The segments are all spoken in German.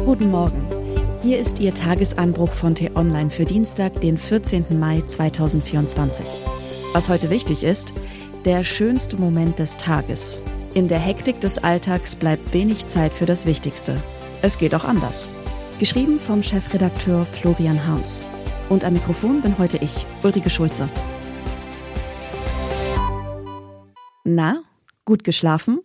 Guten Morgen. Hier ist Ihr Tagesanbruch von T-Online für Dienstag, den 14. Mai 2024. Was heute wichtig ist: der schönste Moment des Tages. In der Hektik des Alltags bleibt wenig Zeit für das Wichtigste. Es geht auch anders. Geschrieben vom Chefredakteur Florian Harms. Und am Mikrofon bin heute ich, Ulrike Schulze. Na, gut geschlafen?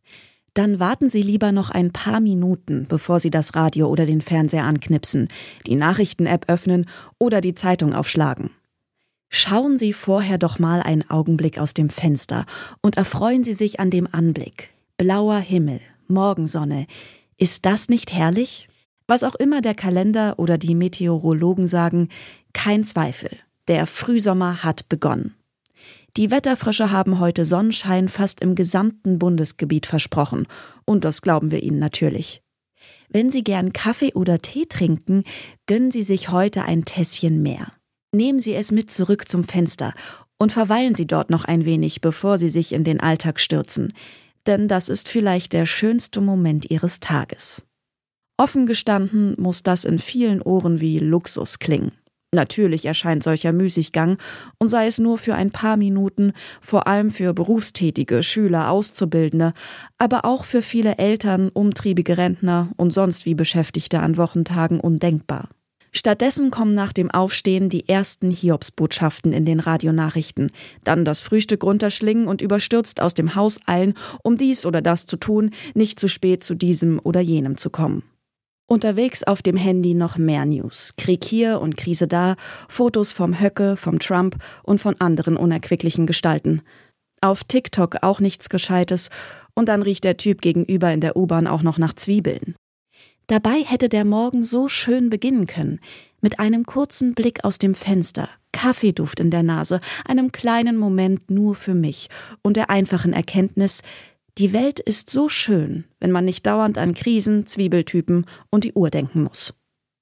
Dann warten Sie lieber noch ein paar Minuten, bevor Sie das Radio oder den Fernseher anknipsen, die Nachrichten-App öffnen oder die Zeitung aufschlagen. Schauen Sie vorher doch mal einen Augenblick aus dem Fenster und erfreuen Sie sich an dem Anblick. Blauer Himmel, Morgensonne. Ist das nicht herrlich? Was auch immer der Kalender oder die Meteorologen sagen, kein Zweifel. Der Frühsommer hat begonnen. Die Wetterfrösche haben heute Sonnenschein fast im gesamten Bundesgebiet versprochen. Und das glauben wir ihnen natürlich. Wenn Sie gern Kaffee oder Tee trinken, gönnen Sie sich heute ein Tässchen mehr. Nehmen Sie es mit zurück zum Fenster und verweilen Sie dort noch ein wenig, bevor Sie sich in den Alltag stürzen. Denn das ist vielleicht der schönste Moment Ihres Tages. Offen gestanden muss das in vielen Ohren wie Luxus klingen. Natürlich erscheint solcher Müßiggang, und sei es nur für ein paar Minuten, vor allem für berufstätige Schüler, Auszubildende, aber auch für viele Eltern, umtriebige Rentner und sonst wie Beschäftigte an Wochentagen undenkbar. Stattdessen kommen nach dem Aufstehen die ersten Hiobsbotschaften in den Radionachrichten, dann das Frühstück runterschlingen und überstürzt aus dem Haus eilen, um dies oder das zu tun, nicht zu spät zu diesem oder jenem zu kommen. Unterwegs auf dem Handy noch mehr News. Krieg hier und Krise da, Fotos vom Höcke, vom Trump und von anderen unerquicklichen Gestalten. Auf TikTok auch nichts Gescheites und dann riecht der Typ gegenüber in der U-Bahn auch noch nach Zwiebeln. Dabei hätte der Morgen so schön beginnen können, mit einem kurzen Blick aus dem Fenster, Kaffeeduft in der Nase, einem kleinen Moment nur für mich und der einfachen Erkenntnis: Die Welt ist so schön, wenn man nicht dauernd an Krisen, Zwiebeltypen und die Uhr denken muss.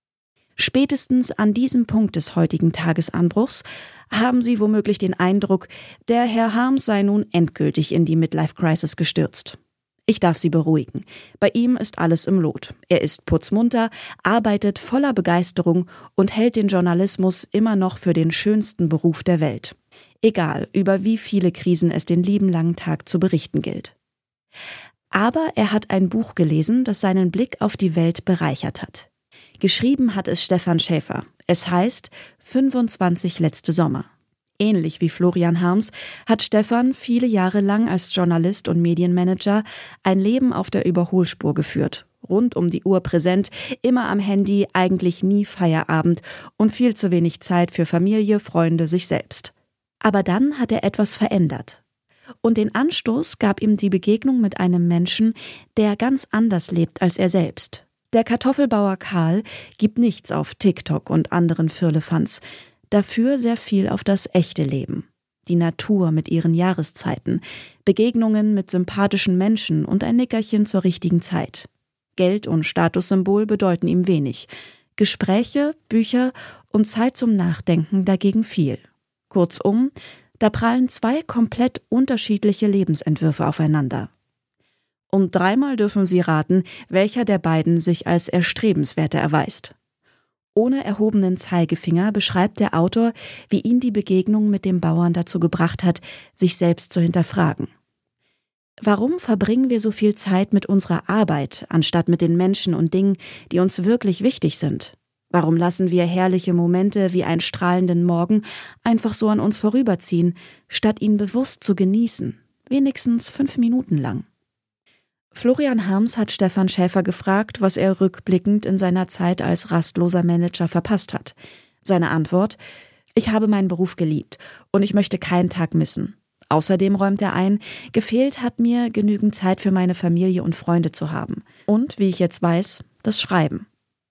Spätestens an diesem Punkt des heutigen Tagesanbruchs haben Sie womöglich den Eindruck, der Herr Harms sei nun endgültig in die Midlife-Crisis gestürzt. Ich darf Sie beruhigen. Bei ihm ist alles im Lot. Er ist putzmunter, arbeitet voller Begeisterung und hält den Journalismus immer noch für den schönsten Beruf der Welt. Egal, über wie viele Krisen es den lieben langen Tag zu berichten gilt. Aber er hat ein Buch gelesen, das seinen Blick auf die Welt bereichert hat. Geschrieben hat es Stefan Schäfer. Es heißt 25 letzte Sommer. Ähnlich wie Florian Harms hat Stefan viele Jahre lang als Journalist und Medienmanager ein Leben auf der Überholspur geführt. Rund um die Uhr präsent, immer am Handy, eigentlich nie Feierabend und viel zu wenig Zeit für Familie, Freunde, sich selbst. Aber dann hat er etwas verändert. Und den Anstoß gab ihm die Begegnung mit einem Menschen, der ganz anders lebt als er selbst. Der Kartoffelbauer Karl gibt nichts auf TikTok und anderen Firlefanz, dafür sehr viel auf das echte Leben. Die Natur mit ihren Jahreszeiten, Begegnungen mit sympathischen Menschen und ein Nickerchen zur richtigen Zeit. Geld und Statussymbol bedeuten ihm wenig. Gespräche, Bücher und Zeit zum Nachdenken dagegen viel. Kurzum, da prallen zwei komplett unterschiedliche Lebensentwürfe aufeinander. Und dreimal dürfen Sie raten, welcher der beiden sich als erstrebenswerter erweist. Ohne erhobenen Zeigefinger beschreibt der Autor, wie ihn die Begegnung mit dem Bauern dazu gebracht hat, sich selbst zu hinterfragen. Warum verbringen wir so viel Zeit mit unserer Arbeit, anstatt mit den Menschen und Dingen, die uns wirklich wichtig sind? Warum lassen wir herrliche Momente wie einen strahlenden Morgen einfach so an uns vorüberziehen, statt ihn bewusst zu genießen, wenigstens 5 Minuten lang? Florian Harms hat Stefan Schäfer gefragt, was er rückblickend in seiner Zeit als rastloser Manager verpasst hat. Seine Antwort: Ich habe meinen Beruf geliebt und ich möchte keinen Tag missen. Außerdem räumt er ein, gefehlt hat mir, genügend Zeit für meine Familie und Freunde zu haben. Und, wie ich jetzt weiß, das Schreiben.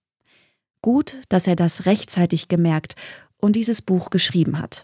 Gut, dass er das rechtzeitig gemerkt und dieses Buch geschrieben hat.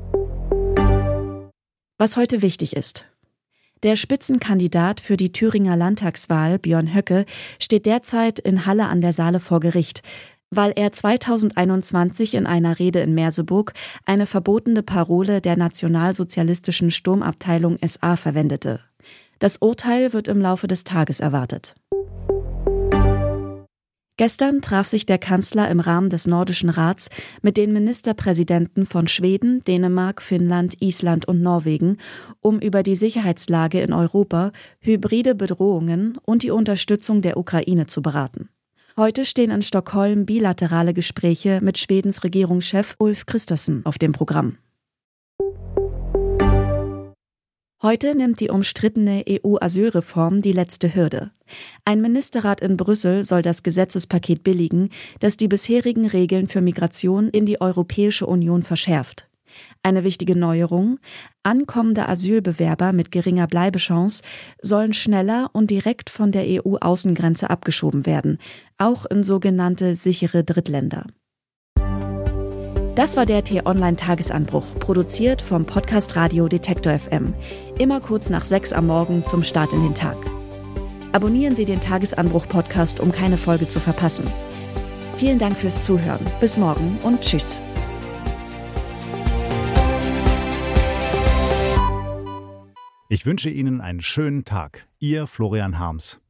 Was heute wichtig ist: Der Spitzenkandidat für die Thüringer Landtagswahl, Björn Höcke, steht derzeit in Halle an der Saale vor Gericht, weil er 2021 in einer Rede in Merseburg eine verbotene Parole der nationalsozialistischen Sturmabteilung SA verwendete. Das Urteil wird im Laufe des Tages erwartet. Gestern traf sich der Kanzler im Rahmen des Nordischen Rats mit den Ministerpräsidenten von Schweden, Dänemark, Finnland, Island und Norwegen, um über die Sicherheitslage in Europa, hybride Bedrohungen und die Unterstützung der Ukraine zu beraten. Heute stehen in Stockholm bilaterale Gespräche mit Schwedens Regierungschef Ulf Kristersson auf dem Programm. Heute nimmt die umstrittene EU-Asylreform die letzte Hürde. Ein Ministerrat in Brüssel soll das Gesetzespaket billigen, das die bisherigen Regeln für Migration in die Europäische Union verschärft. Eine wichtige Neuerung: Ankommende Asylbewerber mit geringer Bleibechance sollen schneller und direkt von der EU-Außengrenze abgeschoben werden, auch in sogenannte sichere Drittländer. Das war der T-Online-Tagesanbruch, produziert vom Podcast Radio Detektor FM. Immer kurz nach 6 am Morgen zum Start in den Tag. Abonnieren Sie den Tagesanbruch-Podcast, um keine Folge zu verpassen. Vielen Dank fürs Zuhören. Bis morgen und tschüss. Ich wünsche Ihnen einen schönen Tag. Ihr Florian Harms.